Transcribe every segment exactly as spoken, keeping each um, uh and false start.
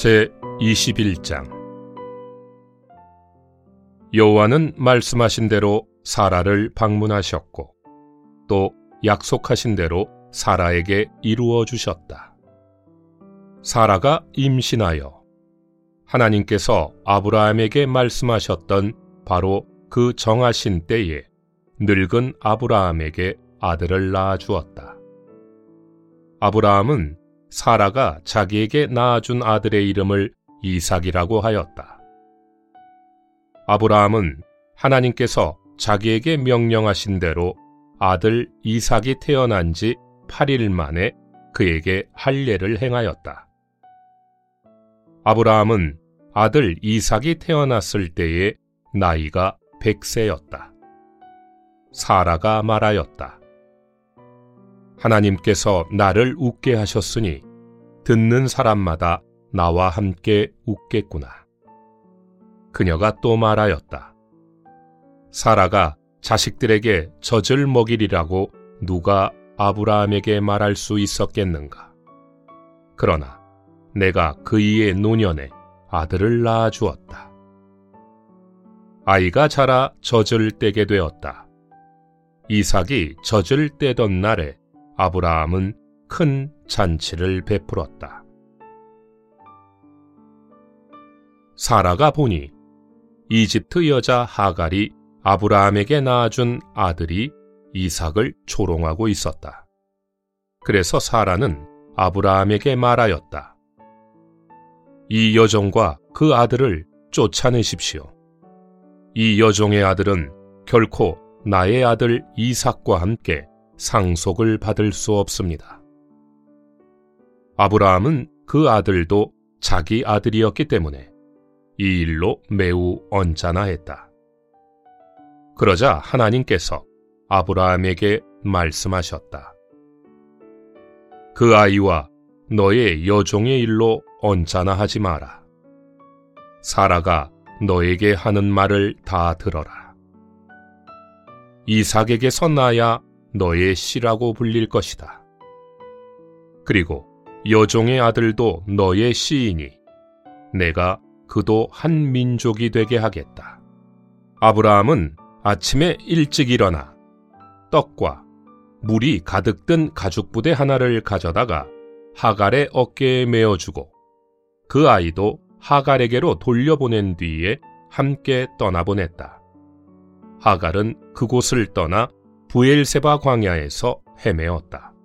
제이십일 장. 여호와는 말씀하신 대로 사라를 방문하셨고 또 약속하신 대로 사라에게 이루어 주셨다. 사라가 임신하여 하나님께서 아브라함에게 말씀하셨던 바로 그 정하신 때에 늙은 아브라함에게 아들을 낳아 주었다. 아브라함은 사라가 자기에게 낳아준 아들의 이름을 이삭이라고 하였다. 아브라함은 하나님께서 자기에게 명령하신 대로 아들 이삭이 태어난 지 팔 일 만에 그에게 할례를 행하였다. 아브라함은 아들 이삭이 태어났을 때에 나이가 백 세였다. 사라가 말하였다. 하나님께서 나를 웃게 하셨으니 듣는 사람마다 나와 함께 웃겠구나. 그녀가 또 말하였다. 사라가 자식들에게 젖을 먹이리라고 누가 아브라함에게 말할 수 있었겠는가? 그러나 내가 그이의 노년에 아들을 낳아 주었다. 아이가 자라 젖을 떼게 되었다. 이삭이 젖을 떼던 날에 아브라함은 큰 잔치를 베풀었다. 사라가 보니 이집트 여자 하갈이 아브라함에게 낳아준 아들이 이삭을 조롱하고 있었다. 그래서 사라는 아브라함에게 말하였다. 이 여종과 그 아들을 쫓아내십시오. 이 여종의 아들은 결코 나의 아들 이삭과 함께 상속을 받을 수 없습니다. 아브라함은 그 아들도 자기 아들이었기 때문에 이 일로 매우 언짢아했다. 그러자 하나님께서 아브라함에게 말씀하셨다. 그 아이와 너의 여종의 일로 언짢아하지 마라. 사라가 너에게 하는 말을 다 들어라. 이삭에게서 나야 너의 씨라고 불릴 것이다. 그리고 여종의 아들도 너의 씨이니 내가 그도 한 민족이 되게 하겠다. 아브라함은 아침에 일찍 일어나 떡과 물이 가득 든 가죽부대 하나를 가져다가 하갈의 어깨에 메어주고 그 아이도 하갈에게로 돌려보낸 뒤에 함께 떠나보냈다. 하갈은 그곳을 떠나 브엘세바 광야에서 헤매었다.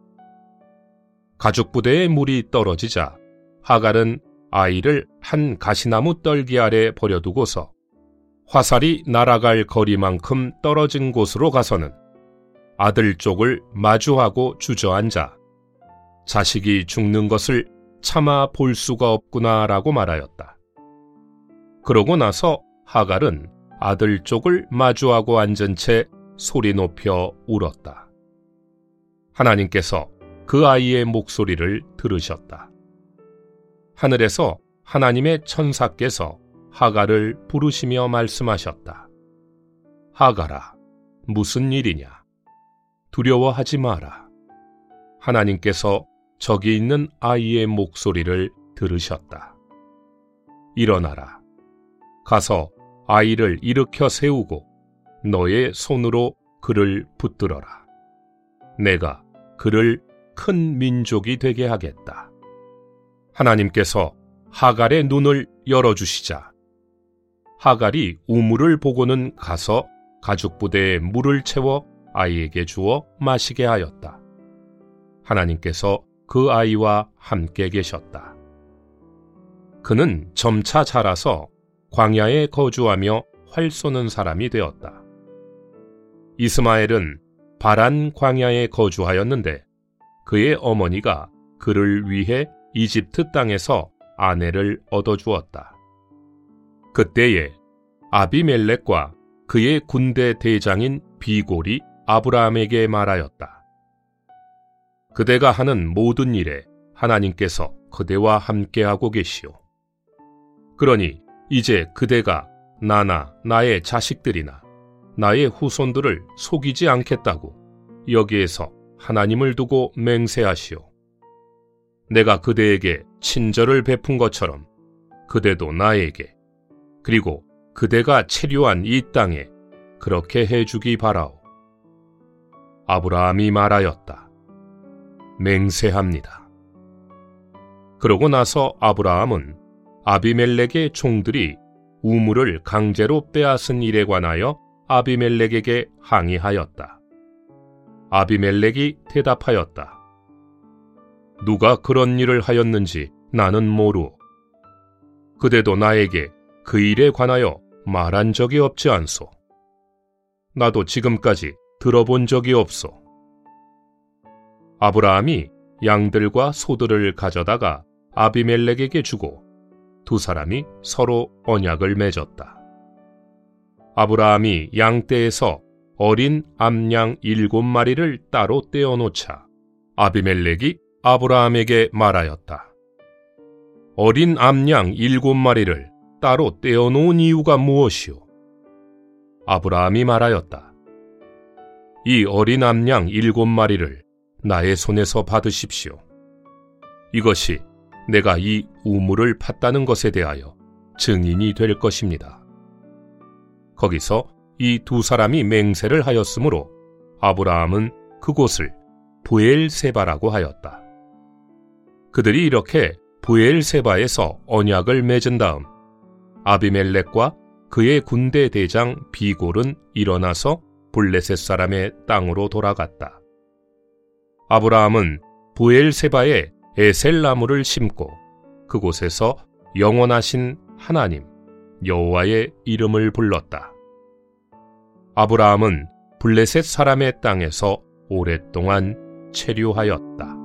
가죽부대에 물이 떨어지자 하갈은 아이를 한 가시나무 떨기 아래 버려두고서 화살이 날아갈 거리만큼 떨어진 곳으로 가서는 아들 쪽을 마주하고 주저앉아 자식이 죽는 것을 차마 볼 수가 없구나라고 말하였다. 그러고 나서 하갈은 아들 쪽을 마주하고 앉은 채 소리 높여 울었다. 하나님께서 그 아이의 목소리를 들으셨다. 하늘에서 하나님의 천사께서 하갈을 부르시며 말씀하셨다. 하갈아, 무슨 일이냐? 두려워하지 마라. 하나님께서 저기 있는 아이의 목소리를 들으셨다. 일어나라. 가서 아이를 일으켜 세우고 너의 손으로 그를 붙들어라. 내가 그를 큰 민족이 되게 하겠다. 하나님께서 하갈의 눈을 열어주시자 하갈이 우물을 보고는 가서 가죽부대에 물을 채워 아이에게 주어 마시게 하였다. 하나님께서 그 아이와 함께 계셨다. 그는 점차 자라서 광야에 거주하며 활 쏘는 사람이 되었다. 이스마엘은 바란 광야에 거주하였는데 그의 어머니가 그를 위해 이집트 땅에서 아내를 얻어주었다. 그때에 아비멜렉과 그의 군대 대장인 비골이 아브라함에게 말하였다. 그대가 하는 모든 일에 하나님께서 그대와 함께하고 계시오. 그러니 이제 그대가 나나 나의 자식들이나 나의 후손들을 속이지 않겠다고 여기에서 하나님을 두고 맹세하시오. 내가 그대에게 친절을 베푼 것처럼 그대도 나에게, 그리고 그대가 체류한 이 땅에 그렇게 해주기 바라오. 아브라함이 말하였다. 맹세합니다. 그러고 나서 아브라함은 아비멜렉의 종들이 우물을 강제로 빼앗은 일에 관하여 아비멜렉에게 항의하였다. 아비멜렉이 대답하였다. 누가 그런 일을 하였는지 나는 모르오. 그대도 나에게 그 일에 관하여 말한 적이 없지 않소. 나도 지금까지 들어본 적이 없소. 아브라함이 양들과 소들을 가져다가 아비멜렉에게 주고 두 사람이 서로 언약을 맺었다. 아브라함이 양떼에서 어린 암양 일곱 마리를 따로 떼어놓자 아비멜렉이 아브라함에게 말하였다. 어린 암양 일곱 마리를 따로 떼어놓은 이유가 무엇이오? 아브라함이 말하였다. 이 어린 암양 일곱 마리를 나의 손에서 받으십시오. 이것이 내가 이 우물을 팠다는 것에 대하여 증인이 될 것입니다. 거기서 이 두 사람이 맹세를 하였으므로 아브라함은 그곳을 브엘세바라고 하였다. 그들이 이렇게 브엘세바에서 언약을 맺은 다음 아비멜렉과 그의 군대 대장 비골은 일어나서 블레셋 사람의 땅으로 돌아갔다. 아브라함은 브엘세바에 에셀나무를 심고 그곳에서 영원하신 하나님 여호와의 이름을 불렀다. 아브라함은 블레셋 사람의 땅에서 오랫동안 체류하였다.